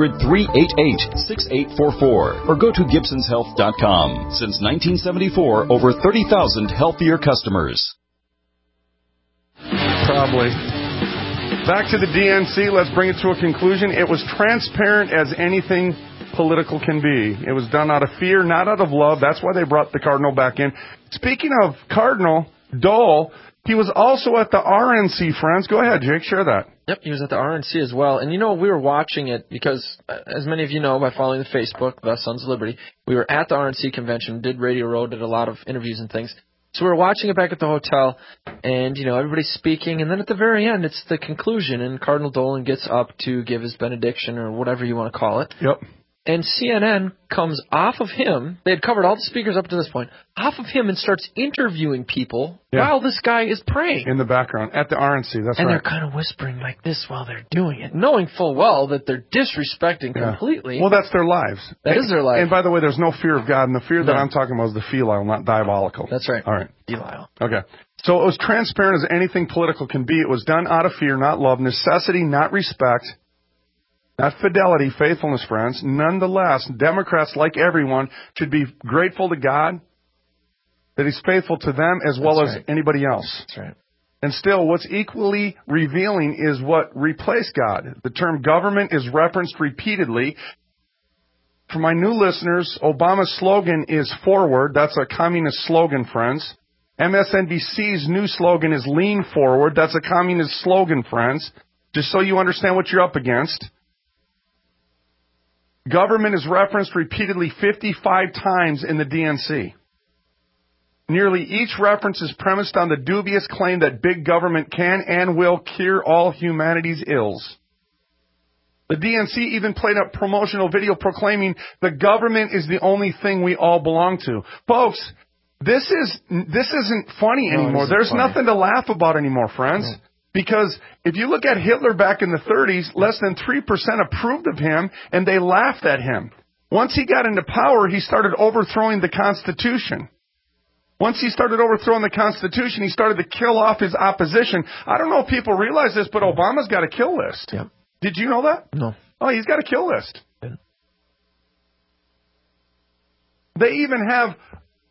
800-388-6844. Or go to GibsonsHealth.com. Since 1974, over 30,000 healthier customers. Probably. Back to the DNC. Let's bring it to a conclusion. It was transparent as anything political can be. It was done out of fear, not out of love. That's why they brought the Cardinal back in. Speaking of Cardinal Dole, he was also at the RNC, friends. Go ahead, Jake. Share that. Yep, he was at the RNC as well. And, we were watching it because, as many of you know by following the Facebook, the Sons of Liberty, we were at the RNC convention, did Radio Row, did a lot of interviews and things. So we were watching it back at the hotel, and, everybody's speaking, and then at the very end, it's the conclusion, and Cardinal Dolan gets up to give his benediction, or whatever you want to call it. Yep. And CNN comes off of him. They had covered all the speakers up to this point, off of him, and starts interviewing people while this guy is praying. In the background, at the RNC, that's right. And they're kind of whispering like this while they're doing it, knowing full well that they're disrespecting completely. Well, that's their lives. That is their life. And by the way, there's no fear of God, and the fear that I'm talking about is the filial, not diabolical. That's right. All right. Belial. Okay. So it was transparent as anything political can be. It was done out of fear, not love, necessity, not respect. Not fidelity, faithfulness, friends. Nonetheless, Democrats, like everyone, should be grateful to God that He's faithful to them as well as anybody else. That's right. And still, what's equally revealing is what replaced God. The term government is referenced repeatedly. For my new listeners, Obama's slogan is forward. That's a communist slogan, friends. MSNBC's new slogan is lean forward. That's a communist slogan, friends. Just so you understand what you're up against. Government is referenced repeatedly 55 times in the DNC. Nearly each reference is premised on the dubious claim that big government can and will cure all humanity's ills. The DNC even played a promotional video proclaiming the government is the only thing we all belong to. Folks, this isn't funny anymore. There's nothing to laugh about anymore, friends. No. Because if you look at Hitler back in the 30s, less than 3% approved of him, and they laughed at him. Once he got into power, he started overthrowing the Constitution. Once he started overthrowing the Constitution, he started to kill off his opposition. I don't know if people realize this, but Obama's got a kill list. Yeah. Did you know that? No. Oh, he's got a kill list. Yeah. They even have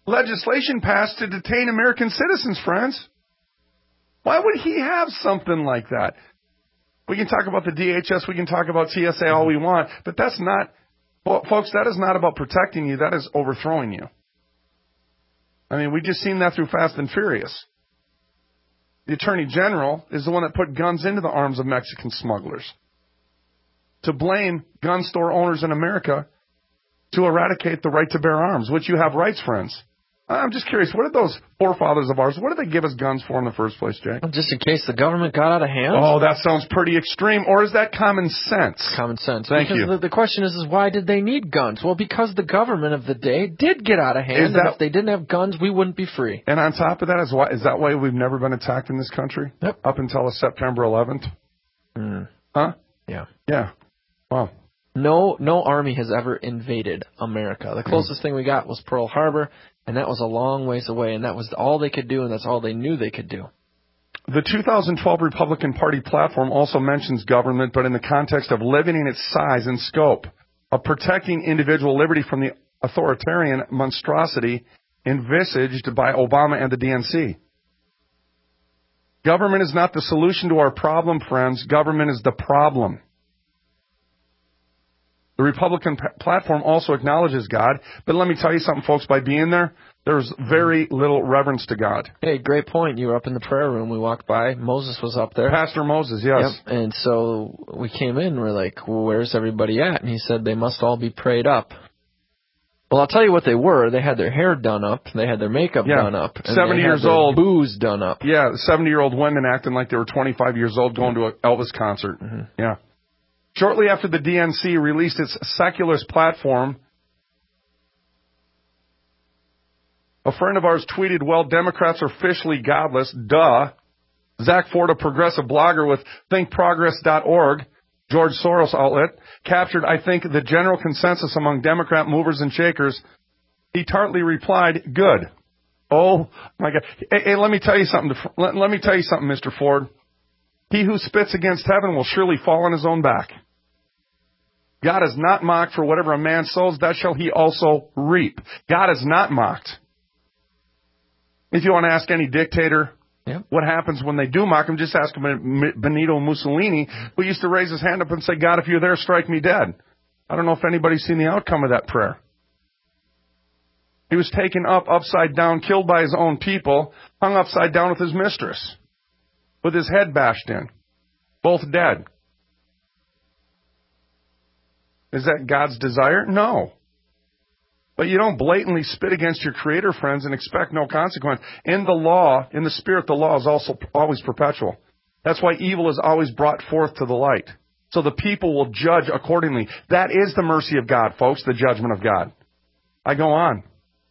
legislation passed to detain American citizens, friends. Why would he have something like that? We can talk about the DHS, we can talk about TSA all we want, but that's not, well, folks, that is not about protecting you, that is overthrowing you. I mean, we just seen that through Fast and Furious. The Attorney General is the one that put guns into the arms of Mexican smugglers. To blame gun store owners in America to eradicate the right to bear arms, which you have rights, friends. I'm just curious, what did those forefathers of ours, what did they give us guns for in the first place, Jay? Just in case the government got out of hand? Oh, that sounds pretty extreme. Or is that common sense? Common sense. Thank because you. The question is why did they need guns? Well, because the government of the day did get out of hand, and if they didn't have guns, we wouldn't be free. And on top of that, is that why we've never been attacked in this country? Yep. Up until September 11th? Huh? Yeah. Yeah. Wow. No army has ever invaded America. The closest thing we got was Pearl Harbor, and that was a long ways away, and that was all they could do, and that's all they knew they could do. The 2012 Republican Party platform also mentions government, but in the context of limiting its size and scope, of protecting individual liberty from the authoritarian monstrosity envisaged by Obama and the DNC. Government is not the solution to our problem, friends. Government is the problem. The Republican platform also acknowledges God, but let me tell you something, folks. By being there, there's very little reverence to God. Hey, great point. You were up in the prayer room. We walked by. Moses was up there. Pastor Moses, yes. Yep. And so we came in and we're like, well, where's everybody at? And he said they must all be prayed up. Well, I'll tell you what they were. They had their hair done up. They had their makeup done up. And 70 they years had their old. booze done up. Yeah, 70-year-old women acting like they were 25 years old going to an Elvis concert. Yeah. Shortly after the DNC released its secularist platform, a friend of ours tweeted, well, Democrats are officially godless. Duh. Zach Ford, a progressive blogger with thinkprogress.org, George Soros outlet, captured, I think, the general consensus among Democrat movers and shakers. He tartly replied, good. Oh, my God. Hey, let me tell you something. Let me tell you something, Mr. Ford. He who spits against heaven will surely fall on his own back. God is not mocked, for whatever a man sows, that shall he also reap. God is not mocked. If you want to ask any dictator what happens when they do mock him, just ask Benito Mussolini, who used to raise his hand up and say, God, if you're there, strike me dead. I don't know if anybody's seen the outcome of that prayer. He was taken up, upside down, killed by his own people, hung upside down with his mistress, with his head bashed in, both dead. Is that God's desire? No. But you don't blatantly spit against your Creator, friends, and expect no consequence. In the law, in the Spirit, the law is also always perpetual. That's why evil is always brought forth to the light. So the people will judge accordingly. That is the mercy of God, folks, the judgment of God. I go on.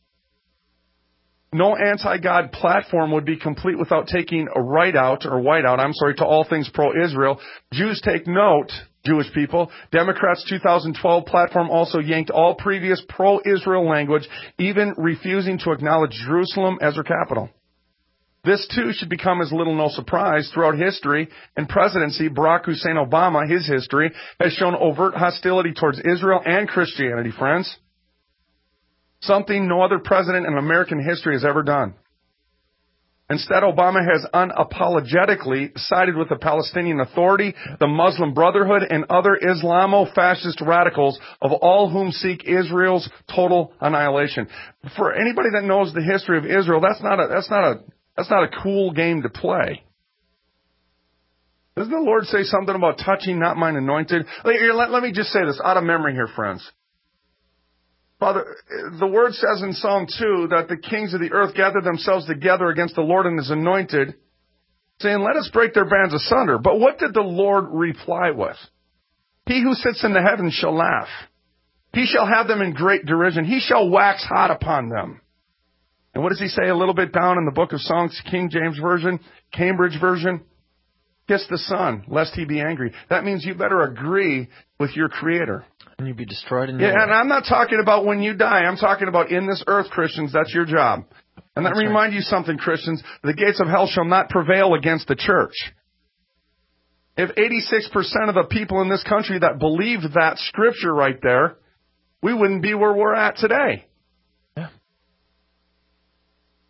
No anti-God platform would be complete without taking a whiteout to all things pro-Israel. Jews take note, Jewish people. Democrats' 2012 platform also yanked all previous pro-Israel language, even refusing to acknowledge Jerusalem as her capital. This, too, should become as little no surprise. Throughout history and presidency, Barack Hussein Obama, his history, has shown overt hostility towards Israel and Christianity, friends. Something no other president in American history has ever done. Instead, Obama has unapologetically sided with the Palestinian Authority, the Muslim Brotherhood, and other Islamo-fascist radicals, of all whom seek Israel's total annihilation. For anybody that knows the history of Israel, that's not a cool game to play. Doesn't the Lord say something about touching not mine anointed? Let me just say this out of memory here, friends. Father, the word says in Psalm 2 that the kings of the earth gather themselves together against the Lord and his anointed, saying, let us break their bands asunder. But what did the Lord reply with? He who sits in the heavens shall laugh. He shall have them in great derision. He shall wax hot upon them. And what does he say a little bit down in the book of Songs, King James Version, Cambridge Version? Kiss the Son, lest he be angry. That means you better agree with your Creator. And you'd be destroyed in Yeah, and I'm not talking about when you die. I'm talking about in this earth, Christians. That's your job. And let me remind you something, Christians. The gates of hell shall not prevail against the church. If 86% of the people in this country that believed that scripture right there, we wouldn't be where we're at today. Yeah.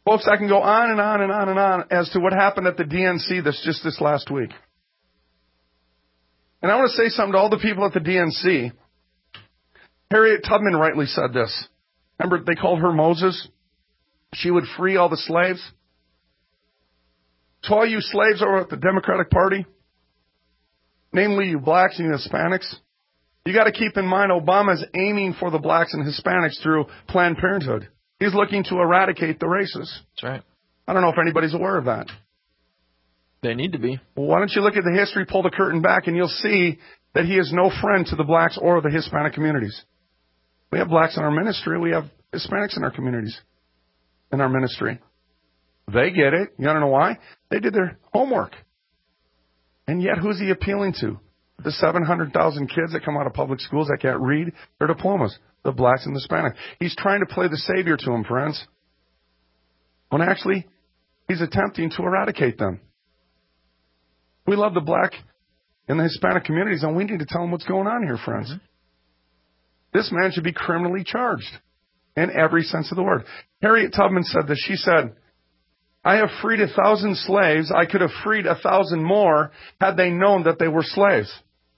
Folks, I can go on and on and on and on as to what happened at the DNC this last week. And I want to say something to all the people at the DNC. Harriet Tubman rightly said this. Remember, they called her Moses? She would free all the slaves. To all you slaves over at the Democratic Party, namely you blacks and you Hispanics, you got to keep in mind Obama's aiming for the blacks and Hispanics through Planned Parenthood. He's looking to eradicate the races. That's right. I don't know if anybody's aware of that. They need to be. Well, why don't you look at the history, pull the curtain back, and you'll see that he is no friend to the blacks or the Hispanic communities. We have blacks in our ministry. We have Hispanics in our communities, in our ministry. They get it. You want to know why? They did their homework. And yet, who's he appealing to? The 700,000 kids that come out of public schools that can't read their diplomas. The blacks and the Hispanic. He's trying to play the savior to them, friends. When actually, he's attempting to eradicate them. We love the black and the Hispanic communities, and we need to tell them what's going on here, friends. Mm-hmm. This man should be criminally charged in every sense of the word. Harriet Tubman said this. She said, I have freed 1,000 slaves. I could have freed 1,000 more had they known that they were slaves.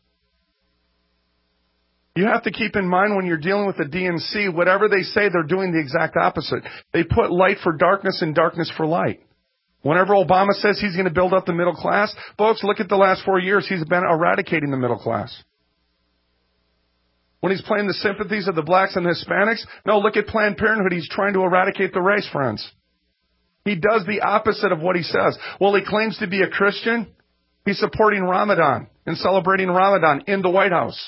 You have to keep in mind when you're dealing with the DNC, whatever they say, they're doing the exact opposite. They put light for darkness and darkness for light. Whenever Obama says he's going to build up the middle class, folks, look at the last 4 years. He's been eradicating the middle class. When he's playing the sympathies of the blacks and the Hispanics, no, look at Planned Parenthood. He's trying to eradicate the race, friends. He does the opposite of what he says. Well, he claims to be a Christian. He's supporting Ramadan and celebrating Ramadan in the White House.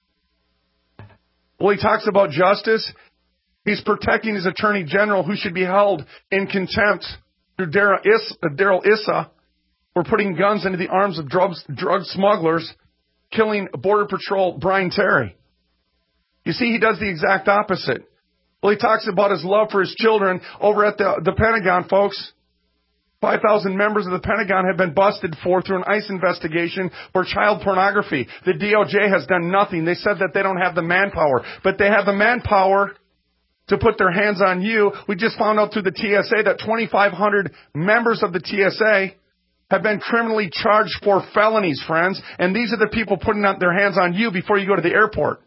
Well, he talks about justice. He's protecting his attorney general, who should be held in contempt through Darrell Issa for putting guns into the arms of drug smugglers, killing Border Patrol Brian Terry. You see, he does the exact opposite. Well, he talks about his love for his children over at the Pentagon, folks. 5,000 members of the Pentagon have been busted through an ICE investigation for child pornography. The DOJ has done nothing. They said that they don't have the manpower, but they have the manpower to put their hands on you. We just found out through the TSA that 2,500 members of the TSA have been criminally charged for felonies, friends. And these are the people putting out their hands on you before you go to the airport.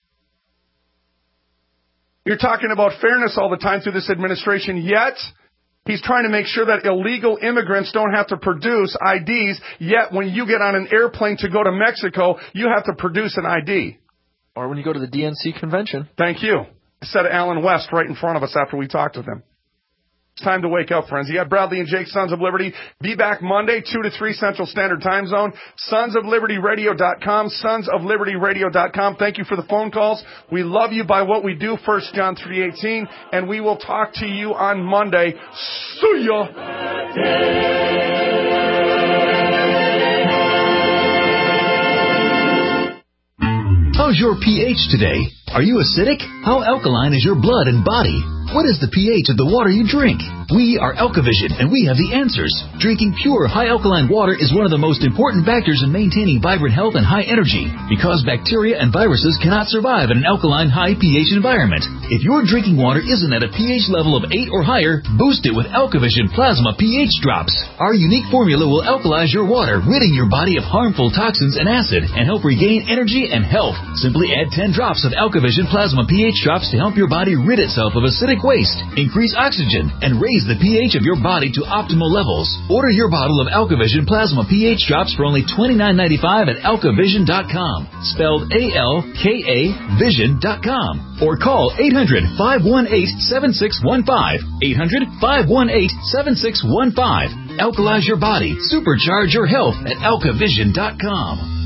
You're talking about fairness all the time through this administration, yet he's trying to make sure that illegal immigrants don't have to produce IDs, yet when you get on an airplane to go to Mexico, you have to produce an ID. Or when you go to the DNC convention. Thank you. Said Alan West right in front of us after we talked with him. It's time to wake up, friends. You got Bradley and Jake, Sons of Liberty. Be back Monday, 2 to 3 Central Standard Time Zone. SonsOfLibertyRadio.com, SonsOfLibertyRadio.com. Thank you for the phone calls. We love you by what we do, 1 John 3:18, and we will talk to you on Monday. See ya! How's your pH today? Are you acidic? How alkaline is your blood and body? What is the pH of the water you drink? We are Alkavision, and we have the answers. Drinking pure, high-alkaline water is one of the most important factors in maintaining vibrant health and high energy, because bacteria and viruses cannot survive in an alkaline, high pH environment. If your drinking water isn't at a pH level of 8 or higher, boost it with Alkavision Plasma pH Drops. Our unique formula will alkalize your water, ridding your body of harmful toxins and acid, and help regain energy and health. Simply add 10 drops of Alkavision Plasma pH Drops to help your body rid itself of acidic waste, increase oxygen, and raise the pH of your body to optimal levels. Order your bottle of Alkavision Plasma pH Drops for only $29.95 at alkavision.com, spelled A-L-K-A Vision.com, or call 800-518-7615, 800-518-7615. Alkalize your body, supercharge your health at alkavision.com.